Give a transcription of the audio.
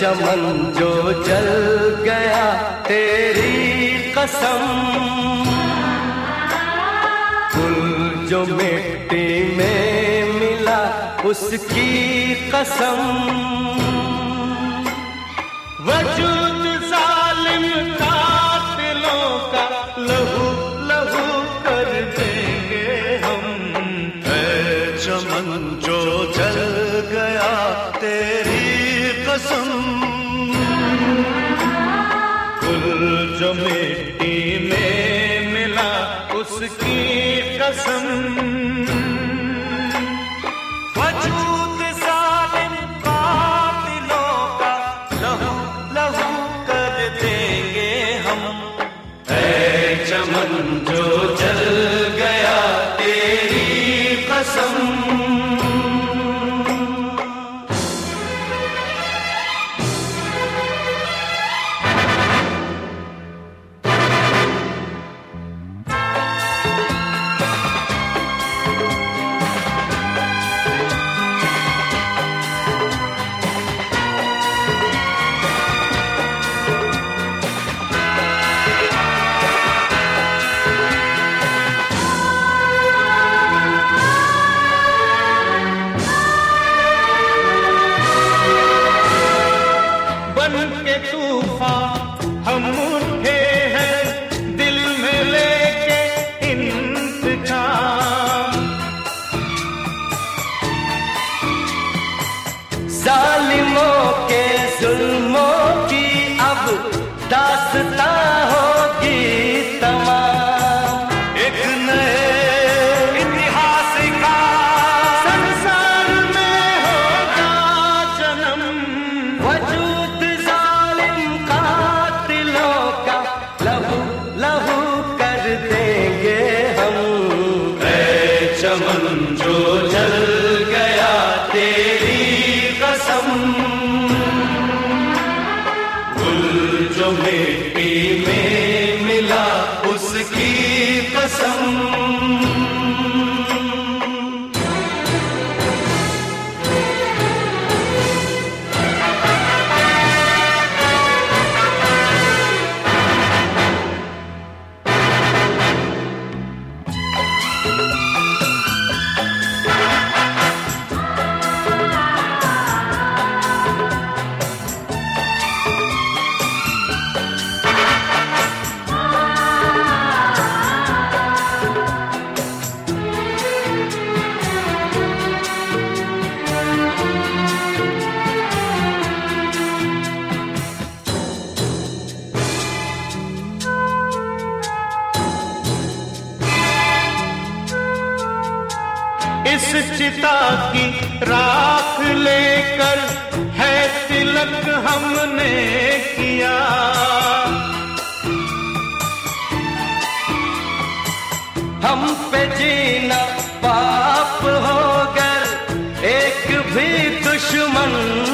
चमन जो जल गया तेरी कसम, फूल जो मिट्टी में मिला उसकी कसम। वजूद जालिम कातिलों का लहू लहू कर देंगे हम। ऐ चमन जो जल गया तेरी कसम, फूल जो मिट्टी में मिला उसकी कसम। वजूद जालिम कातिलों का लहू लहू कर देंगे हम। ऐ चमन जो जल गया तेरी कसम। हम उठे हैं दिल में लेके इंतकाम, जालिमों के जुल्मों की अब दास्तां होगी तमाम। एक नए इतिहास का संसार में होगा जन्म। वजूद जालिम कातिलों का लहू लहू कर देंगे हम। ऐ चमन जो जल गया तेरी कसम, फूल जो मिट्टी में मिला उसकी कसम। इस चिता की राख लेकर है तिलक हमने किया। हम पे जीना पाप होकर एक भी दुश्मन